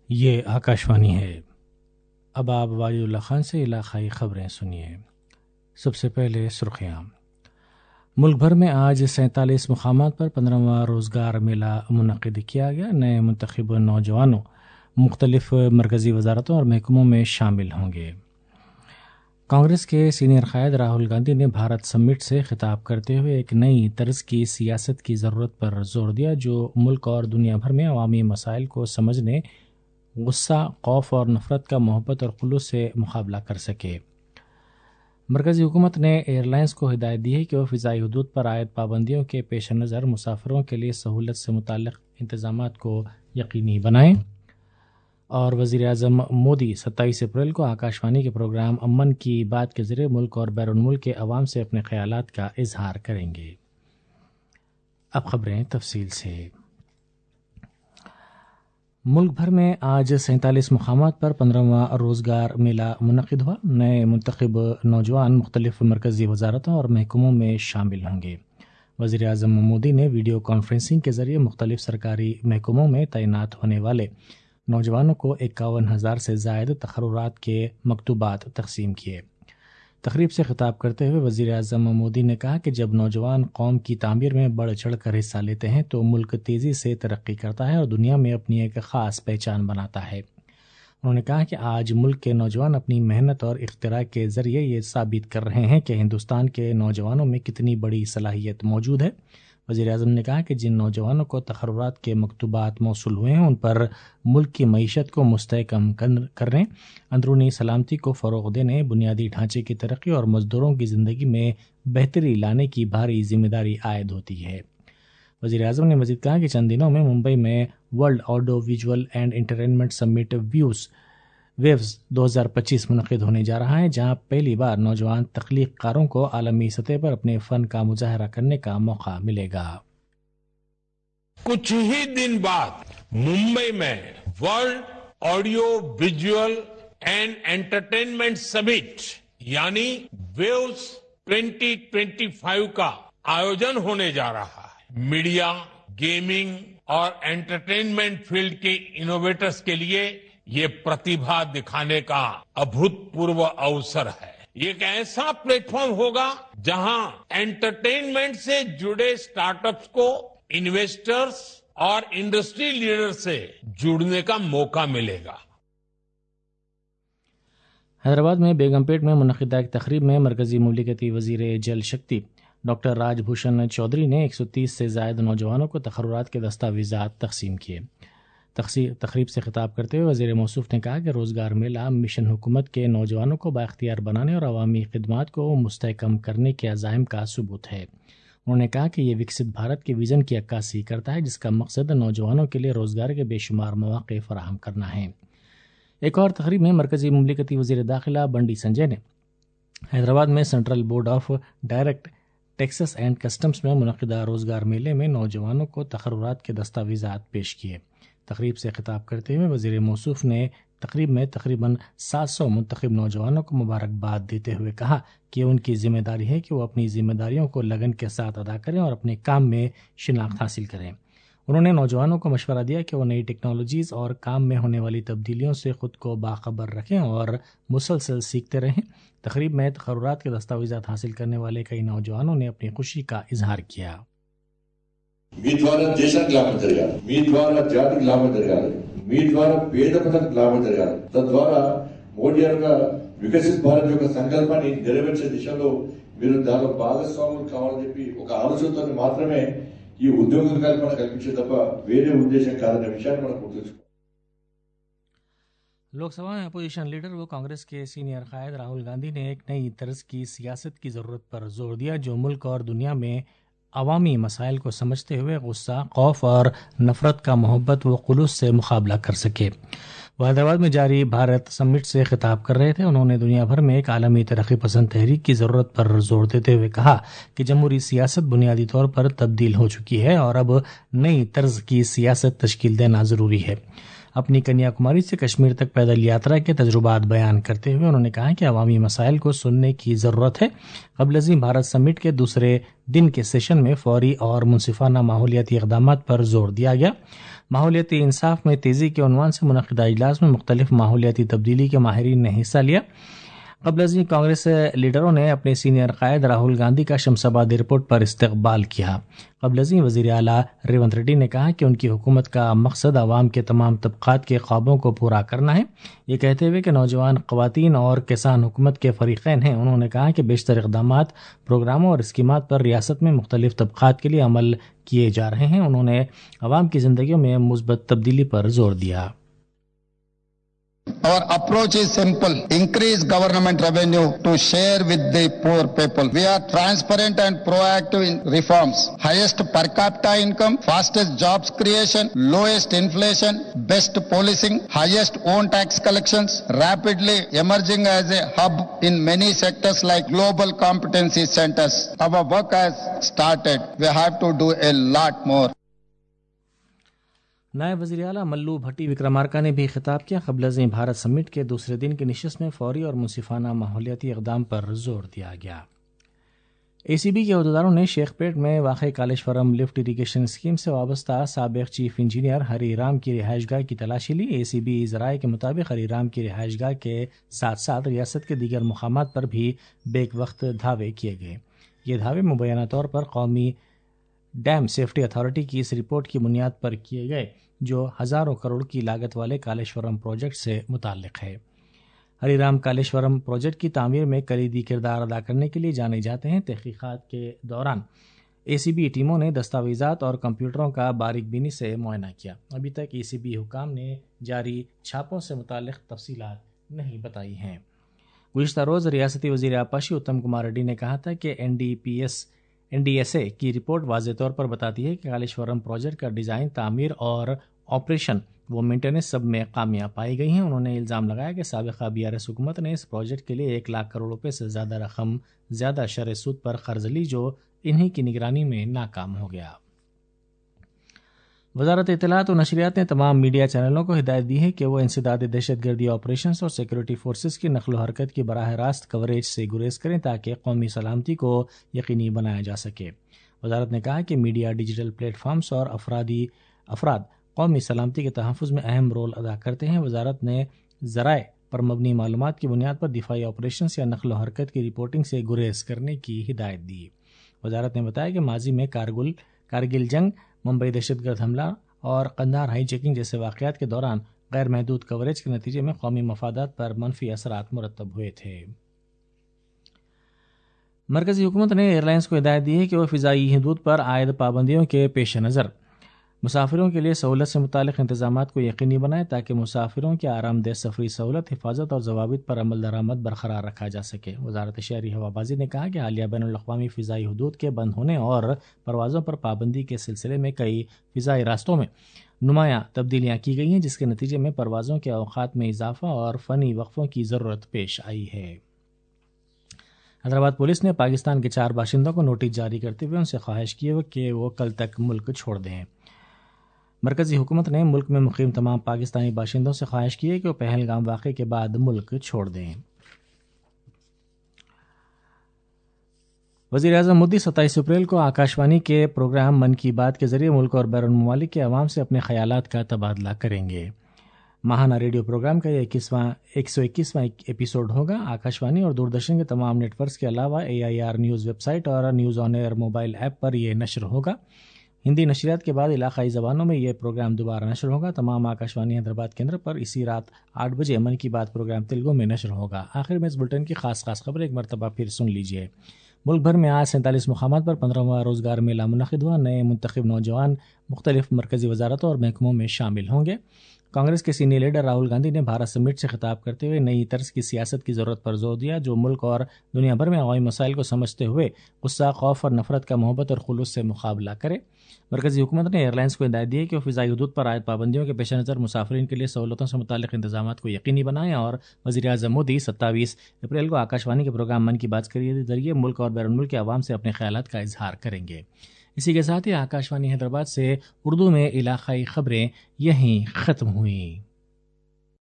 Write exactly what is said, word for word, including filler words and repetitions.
یہ آکاشوانی ہے۔ اب آپ واجد اللہ خان سے علاقائی خبریں سنیے۔ سب سے پہلے سرخیاں۔ ملک بھر میں آج سینتالیس مقامات پر پندرہواں روزگار میلہ منعقد کیا گیا۔ نئے منتخب نوجوانوں مختلف مرکزی وزارتوں اور محکموں میں شامل ہوں گے۔ کانگریس کے سینئر قائد راہل گاندھی نے بھارت سمٹ سے خطاب کرتے ہوئے ایک نئی طرز کی سیاست کی ضرورت پر زور دیا جو ملک اور دنیا بھر میں عوامی مسائل کو سمجھنے، غصہ، خوف اور نفرت کا محبت اور خلوص سے مقابلہ کر سکے۔ مرکزی حکومت نے ایئر لائنز کو ہدایت دی ہے کہ وہ فضائی حدود پر عائد پابندیوں کے پیش نظر مسافروں کے لیے سہولت سے متعلق انتظامات کو یقینی بنائیں، اور وزیر اعظم مودی ستائیس اپریل کو آکاشوانی کے پروگرام من کی بات کے ذریعے ملک اور بیرون ملک کے عوام سے اپنے خیالات کا اظہار کریں گے۔ اب خبریں تفصیل سے۔ ملک بھر میں آج سینتالیس مقامات پر پندرہواں روزگار میلہ منعقد ہوا۔ نئے منتخب نوجوان مختلف مرکزی وزارتوں اور محکموں میں شامل ہوں گے۔ وزیر اعظم مودی نے ویڈیو کانفرنسنگ کے ذریعے مختلف سرکاری محکموں میں تعینات ہونے والے نوجوانوں کو اکاون ہزار سے زائد تقررات کے مکتوبات تقسیم کیے۔ تقریب سے خطاب کرتے ہوئے وزیر اعظم مودی نے کہا کہ جب نوجوان قوم کی تعمیر میں بڑھ چڑھ کر حصہ لیتے ہیں تو ملک تیزی سے ترقی کرتا ہے اور دنیا میں اپنی ایک خاص پہچان بناتا ہے۔ انہوں نے کہا کہ آج ملک کے نوجوان اپنی محنت اور اختراع کے ذریعے یہ ثابت کر رہے ہیں کہ ہندوستان کے نوجوانوں میں کتنی بڑی صلاحیت موجود ہے۔ وزیر اعظم نے کہا کہ جن نوجوانوں کو تقررات کے مکتوبات موصول ہوئے ہیں ان پر ملک کی معیشت کو مستحکم کرنے، اندرونی سلامتی کو فروغ دینے، بنیادی ڈھانچے کی ترقی اور مزدوروں کی زندگی میں بہتری لانے کی بھاری ذمہ داری عائد ہوتی ہے۔ وزیر اعظم نے مزید کہا کہ چند دنوں میں ممبئی میں world audio visual and entertainment summit views views دو ہزار پچیس منعقد ہونے جا رہا ہے، جہاں پہلی بار نوجوان تخلیق کاروں کو عالمی سطح پر اپنے فن کا مظاہرہ کرنے کا موقع ملے گا۔ کچھ ہی دن بعد ممبئی میں world audio visual and entertainment summit یعنی ویوز ٹوئنٹی ٹوئنٹی فائیو کا آیوجن ہونے جا رہا ہے۔ میڈیا، گیمنگ اور انٹرٹینمنٹ فیلڈ کے انوویٹرز کے لیے یہ پرتیبھا دکھانے کا ابھوتپورو اوسر ہے۔ یہ ایک ایسا پلیٹ فارم ہوگا جہاں انٹرٹینمنٹ سے جڑے اسٹارٹ اپس کو انویسٹرز اور انڈسٹری لیڈر سے جڑنے کا موقع ملے گا۔ حیدرآباد میں بیگم پیٹ میں منعقدہ ایک تقریب میں مرکزی مملکتی وزیر جل شکتی ڈاکٹر راج بھوشن چودھری نے ایک سو تیس سے زائد نوجوانوں کو تقررات کے دستاویزات تقسیم کیے۔ تقریب سے خطاب کرتے ہوئے وزیر موصوف نے کہا کہ روزگار میلہ مشن حکومت کے نوجوانوں کو بااختیار بنانے اور عوامی خدمات کو مستحکم کرنے کے عزائم کا ثبوت ہے۔ انہوں نے کہا کہ یہ وکست بھارت کے ویژن کی عکاسی کرتا ہے جس کا مقصد نوجوانوں کے لیے روزگار کے بے شمار مواقع فراہم کرنا ہے۔ ایک اور تقریب میں مرکزی مملکتی وزیر داخلہ بنڈی سنجے نے حیدرآباد میں central board of direct taxes and customs میں منعقدہ روزگار میلے میں نوجوانوں کو تقررات کے دستاویزات پیش کیے۔ تقریب سے خطاب کرتے ہوئے وزیر موصوف نے تقریب میں تقریباً سات سو منتخب نوجوانوں کو مبارکباد دیتے ہوئے کہا کہ ان کی ذمہ داری ہے کہ وہ اپنی ذمہ داریوں کو لگن کے ساتھ ادا کریں اور اپنے کام میں شناخت حاصل کریں۔ انہوں نے نوجوانوں کو مشورہ دیا کہ وہ نئی ٹیکنالوجیز اور کام میں ہونے والی تبدیلیوں سے خود کو باخبر رکھیں اور مسلسل سیکھتے رہیں۔ تقریب میں تقررات کے دستاویزات حاصل کرنے والے کئی نوجوانوں نے اپنی خوشی کا اظہار کیا۔ మీ ద్వారా దేశానికి లాభం జరగాలి, మీ ద్వారా జాతికి లాభం జరగాలి, మీ ద్వారా పేద ప్రజలకు లాభం జరగాలి, తద్వారా మోడీ గారు వికసిత్ భారత్ యొక్క సంకల్పాన్ని నెరవేర్చే దిశలో మీరు దానిలో భాగస్వాములు కావాలని చెప్పి ఒక ఆలోచనతో మాత్రమే ఈ ఉద్యోగ కల్పన కల్పించే తప్ప వేరే ఉద్దేశం కాదనే విషయాన్ని మనం గుర్తుంచుకోవాలి۔ لوک سبھا میں اپوزیشن لیڈر و کانگریس کے سینئر قائد راہل گاندھی نے ایک نئی طرز کی سیاست کی ضرورت پر زور دیا جو ملک اور دنیا میں عوامی مسائل کو سمجھتے ہوئے غصہ، خوف اور نفرت کا محبت و خلوص سے مقابلہ کر سکے۔ وہ حیدرآباد میں جاری بھارت سمٹ سے خطاب کر رہے تھے۔ انہوں نے دنیا بھر میں ایک عالمی ترقی پسند تحریک کی ضرورت پر زور دیتے ہوئے کہا کہ جمہوری سیاست بنیادی طور پر تبدیل ہو چکی ہے اور اب نئی طرز کی سیاست تشکیل دینا ضروری ہے۔ اپنی کنیا کماری سے کشمیر تک پیدل یاترا کے تجربات بیان کرتے ہوئے انہوں نے کہا کہ عوامی مسائل کو سننے کی ضرورت ہے۔ قبل ازیں بھارت سمٹ کے دوسرے دن کے سیشن میں فوری اور منصفانہ ماحولیاتی اقدامات پر زور دیا گیا۔ ماحولیاتی انصاف میں تیزی کے عنوان سے منعقدہ اجلاس میں مختلف ماحولیاتی تبدیلی کے ماہرین نے حصہ لیا۔ قبل ازیں کانگریس لیڈروں نے اپنے سینئر قائد راہل گاندھی کا شمس آبادی رپورٹ پر استقبال کیا۔ قبل ازیں وزیر اعلیٰ ریونت ریڈی نے کہا کہ ان کی حکومت کا مقصد عوام کے تمام طبقات کے خوابوں کو پورا کرنا ہے، یہ کہتے ہوئے کہ نوجوان، خواتین اور کسان حکومت کے فریقین ہیں۔ انہوں نے کہا کہ بیشتر اقدامات، پروگراموں اور اسکیمات پر ریاست میں مختلف طبقات کے لیے عمل کیے جا رہے ہیں۔ انہوں نے عوام کی زندگیوں میں مثبت تبدیلی پر زور دیا۔ Our approach is simple. Increase government revenue to share with the poor people. We are transparent and proactive in reforms. Highest per capita income, fastest jobs creation, lowest inflation, best policing, highest own tax collections, rapidly emerging as a hub in many sectors like global competency centers. Our work has started. We have to do a lot more. نائب وزیر اعلیٰ ملو بھٹی وکرمارکا نے بھی خطاب کیا۔ قبل ازیں بھارت سمٹ کے دوسرے دن کی نشست میں فوری اور منصفانہ ماحولیاتی اقدام پر زور دیا گیا۔ اے سی بی کے عہدیداروں نے شیخ پیٹ میں واقع کالیشورم لفٹ اریگیشن اسکیم سے وابستہ سابق چیف انجینئر ہری رام کی رہائش گاہ کی تلاشی لی۔ اے سی بی ذرائع کے مطابق ہری رام کی رہائش گاہ کے ساتھ ساتھ ریاست کے دیگر مقامات پر بھی بیک وقت دھاوے کیے گئے۔ یہ دھاوے مبینہ طور پر قومی ڈیم سیفٹی اتھارٹی کی اس رپورٹ کی بنیاد پر کیے گئے جو ہزاروں کروڑ کی لاگت والے کالیشورم پروجیکٹ سے متعلق ہے۔ ہری رام کالیشورم پروجیکٹ کی تعمیر میں کلیدی کردار ادا کرنے کے لیے جانے جاتے ہیں۔ تحقیقات کے دوران اے سی بی ٹیموں نے دستاویزات اور کمپیوٹروں کا باریک بینی سے معائنہ کیا۔ ابھی تک اے سی بی حکام نے جاری چھاپوں سے متعلق تفصیلات نہیں بتائی ہیں۔ گزشتہ روز ریاستی وزیر آبپاشی اتم کمار ریڈی نے کہا تھا کہ N D P S N D S A کی رپورٹ واضح طور پر بتاتی ہے کہ کالیشورم پروجیکٹ کا ڈیزائن، تعمیر اور آپریشن و مینٹیننس سب میں خامیاں پائی گئی ہیں۔ انہوں نے الزام لگایا کہ سابقہ بی آر ایس حکومت نے اس پروجیکٹ کے لیے ایک لاکھ کروڑ روپے سے زیادہ رقم زیادہ شرح سود پر قرض لی جو انہی کی نگرانی میں ناکام ہو گیا۔ وزارت اطلاعات و نشریات نے تمام میڈیا چینلوں کو ہدایت دی ہے کہ وہ انسداد دہشت گردی آپریشنز اور سیکورٹی فورسز کی نقل و حرکت کی براہ راست کوریج سے گریز کریں تاکہ قومی سلامتی کو یقینی بنایا جا سکے۔ وزارت نے کہا کہ میڈیا، ڈیجیٹل پلیٹ فارمز اور افرادی افراد قومی سلامتی کے تحفظ میں اہم رول ادا کرتے ہیں۔ وزارت نے ذرائع پر مبنی معلومات کی بنیاد پر دفاعی آپریشنز یا نقل و حرکت کی رپورٹنگ سے گریز کرنے کی ہدایت دی۔ وزارت نے بتایا کہ ماضی میں کارگل کارگل جنگ، ممبئی دہشت گرد حملہ اور قندھار ہائی جیکنگ جیسے واقعات کے دوران غیر محدود کوریج کے نتیجے میں قومی مفادات پر منفی اثرات مرتب ہوئے تھے۔ مرکزی حکومت نے ایئر لائنز کو ہدایت دی ہے کہ وہ فضائی حدود پر عائد پابندیوں کے پیش نظر مسافروں کے لیے سہولت سے متعلق انتظامات کو یقینی بنائے تاکہ مسافروں کی آرام دہ سفری سہولت، حفاظت اور ضوابط پر عمل درآمد برقرار رکھا جا سکے۔ وزارت شہری ہوابازی نے کہا کہ حالیہ بین الاقوامی فضائی حدود کے بند ہونے اور پروازوں پر پابندی کے سلسلے میں کئی فضائی راستوں میں نمایاں تبدیلیاں کی گئی ہیں جس کے نتیجے میں پروازوں کے اوقات میں اضافہ اور فنی وقفوں کی ضرورت پیش آئی ہے۔ حیدرآباد پولیس نے پاکستان کے چار باشندوں کو نوٹس جاری کرتے ہوئے ان سے خواہش کی کہ وہ کل تک ملک چھوڑ دیں۔ مرکزی حکومت نے ملک میں مقیم تمام پاکستانی باشندوں سے خواہش کی ہے کہ وہ پہلگام واقعے کے بعد ملک چھوڑ دیں۔ وزیر اعظم مودی ستائیس اپریل کو آکاشوانی کے پروگرام من کی بات کے ذریعے ملک اور بیرون ممالک کے عوام سے اپنے خیالات کا تبادلہ کریں گے۔ ماہانہ ریڈیو پروگرام کا یہ اکیسواں ایک سو اکیسواں ایپیسوڈ ہوگا۔ آکاشوانی اور دوردرشن کے تمام نیٹ ورکس کے علاوہ A I R news website اور news on air mobile app پر یہ نشر ہوگا۔ ہندی نشریات کے بعد علاقائی زبانوں میں یہ پروگرام دوبارہ نشر ہوگا۔ تمام آکاشوانی حیدرآباد کیندر پر اسی رات آٹھ بجے من کی بات پروگرام تیلگو میں نشر ہوگا۔ آخر میں اس بلٹن کی خاص خاص خبر ایک مرتبہ پھر سن لیجیے۔ ملک بھر میں آج سینتالیس مقامات پر پندرہواں روزگار میلہ منعقد ہوا۔ نئے منتخب نوجوان مختلف مرکزی وزارتوں اور محکموں میں شامل ہوں گے۔ کانگریس کے سینئر لیڈر راہل گاندھی نے بھارت سمٹ سے خطاب کرتے ہوئے نئی طرز کی سیاست کی ضرورت پر زور دیا جو ملک اور دنیا بھر میں عوامی مسائل کو سمجھتے ہوئے غصہ، خوف اور نفرت کا محبت اور خلوص سے مقابلہ کرے۔ مرکزی حکومت نے ایئر لائنز کو ہدایت دی ہے کہ وہ فضائی حدود پر عائد پابندیوں کے پیش نظر مسافرین کے لیے سہولتوں سے متعلق انتظامات کو یقینی بنائیں، اور وزیر اعظم مودی ستائیس اپریل کو آکاشوانی کے پروگرام من کی بات کے ذریعے ملک اور بیرون ملک کے عوام سے اپنے خیالات کا اظہار کریں گے۔ اسی کے ساتھ ہی آکاشوانی حیدرآباد سے اردو میں علاقائی خبریں یہیں ختم ہوئیں۔